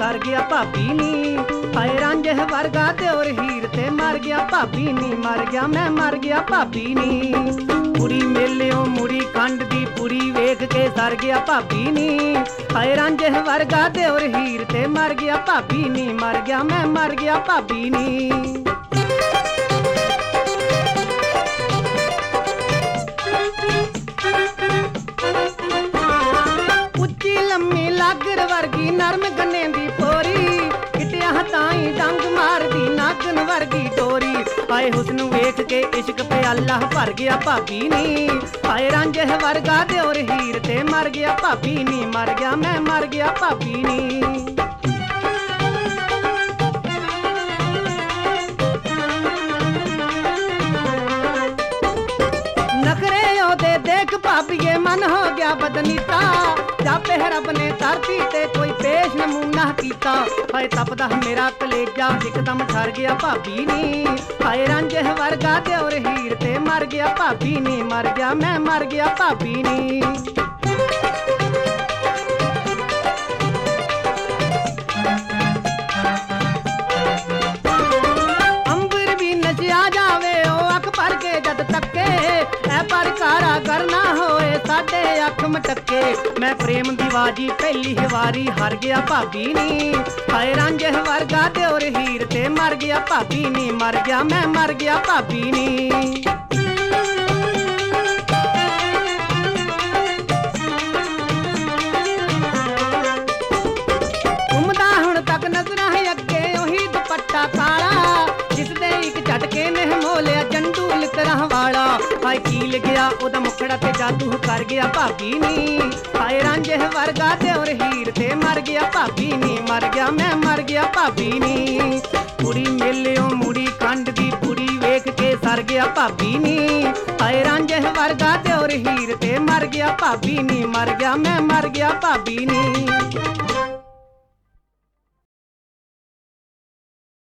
Sir ਗਿਆ ਭਾਬੀ ਨੀ। ਹਾਏ ਰਾਂਝੇ ਵਰਗਾ ਦਿਓਰ ਹੀਰ ਤੇ ਮਰ ਗਿਆ ਭਾਬੀ ਨੀ, ਮਰ ਗਿਆ ਮੈਂ ਮਰ ਗਿਆ ਭਾਬੀ ਨੀ। ਕੁੜੀ ਮੇਲਿਓ ਮੁੜੀ ਖੰਡ ਦੀ ਪੁੜੀ ਵੇਖ ਕੇ ਸਰ ਗਿਆ ਭਾਬੀ ਨੀ। ਹਾਏ ਰਾਂਝੇ ਵਰਗਾ ਦਿਓਰ ਹੀਰ ਤੇ ਮਰ ਗਿਆ ਭਾਬੀ ਨੀ, ਮਰ ਗਿਆ ਮੈਂ ਮਰ ਗਿਆ ਭਾਬੀ ਨੀ। ਉੱਚੀ ਲੰਮੀ ਲਾਗਰ ਵਰਗੀ ਨਰਮ ਗੰਨੇ ਦੀ ਪੋਰੀ, ਕਿਟਿਆ ਹਤਾਈ ਡੰਗ ਮਾਰਦੀ ਨਾਗਨ ਵਰਗੀ ਟੋਰੀ। ਹਾਏ ਹੁਸਨ ਵੇਖ ਕੇ ਇਸ਼ਕ ਪਿਆਲਾ ਭਰ ਗਿਆ ਭਾਬੀ ਨੀ। ਹਾਏ ਰਾਂਝੇ ਵਰਗਾ ਦਿਓਰ ਹੀਰ ਤੇ ਮਰ ਗਿਆ ਭਾਬੀ ਨੀ, ਮਰ ਗਿਆ ਮੈਂ ਮਰ ਗਿਆ ਭਾਬੀ ਨੀ। ਨਖਰੇ ਉਹਦੇ ਦੇਖ ਭਾਬੀਏ ਮਨ ਹੋ ਗਿਆ ਬਦਨੀਤਾ, ਜਾਪੇ ਰੱਬ ਨੇ ਧਰਤੀ ਤੇ ਕੋਈ ਪੇਸ਼ ਨਮੂਨਾ ਕੀਤਾ। ਹਾਏ ਤਪਦਾ ਮੇਰਾ ਕਲੇਜਾ ਇੱਕਦਮ ਠਰ ਗਿਆ ਭਾਬੀ ਨੀ। ਹਾਏ ਰਾਂਝੇ ਵਰਗਾ ਦਿਓਰ ਹੀਰ ਤੇ ਮਰ ਗਿਆ ਭਾਬੀ ਨੀ, ਮਰ ਗਿਆ ਮੈਂ ਮਰ ਗਿਆ ਭਾਬੀ ਨੀ। ਅੰਬਰ ਵੀ ਨਚਿਆ ਜਾਵੇ ਉਹ ਅੱਖ ਭਰ ਕੇ ਜਦ ਤੱਕੇ, ਐ ਪਰ ਕਾਰਾ ਕਰਨਾ ਹੋਏ ਸਾਡੇ ਅੱਖ ਮਟਕੇ। ਮੈਂ ਪ੍ਰੇਮ ਦੀ ਬਾਜੀ ਪਹਿਲੀ ਵਾਰੀ ਹਾਰ ਗਿਆ ਭਾਬੀ ਨੀ। ਹਾਏ ਰਾਂਝੇ ਵਰਗਾ ਦਿਓਰ ਹੀਰ ਤੇ ਮਰ ਗਿਆ ਭਾਬੀ ਨੀ, ਮਰ ਗਿਆ ਮੈਂ ਮਰ ਗਿਆ ਭਾਬੀ ਨੀ। ਘੁੰਮਦਾ ਹੁਣ ਤੱਕ ਨਜ਼ਰਾਂ ਹੈ ਅੱਗੇ ਉਹੀ ਦੁਪੱਟਾ ਕਾਲਾ, ਜਿਸਦੇ ਇੱਕ ਝਟਕੇ ਨੇ ਮੋਲਿਆ ਜੰਡੂ ਲਿਤਰਾਂ ਵਾਲਾ। ਹਾਏ ਕੀਲ ਗਿਆ ਉਹਦਾ ਮੁਖੜਾ ਤੇ ਜਾਦੂ ਕਰ ਗਿਆ ਭਾਬੀ ਨੀ। ਹਾਏ ਰਾਂਝੇ ਵਰਗਾ ਦਿਓਰ ਹੀਰ ਤੇ ਮਰ ਗਿਆ ਭਾਬੀ ਨੀ, ਮਰ ਗਿਆ ਮੈਂ ਮਰ ਗਿਆ ਭਾਬੀ ਨੀ। ਕੁੜੀ ਮੇਲਿਓ ਮੁੜੀ ਖੰਡ ਦੀ ਪੁੜੀ ਵੇਖ ਕੇ ਸਰ ਗਿਆ ਭਾਬੀ ਨੀ। ਹਾਏ ਰਾਂਝੇ ਵਰਗਾ ਦਿਓਰ ਹੀਰ ਤੇ ਮਰ ਗਿਆ ਭਾਬੀ ਨੀ, ਮਰ ਗਿਆ ਮੈਂ ਮਰ ਗਿਆ ਭਾਬੀ ਨੀ।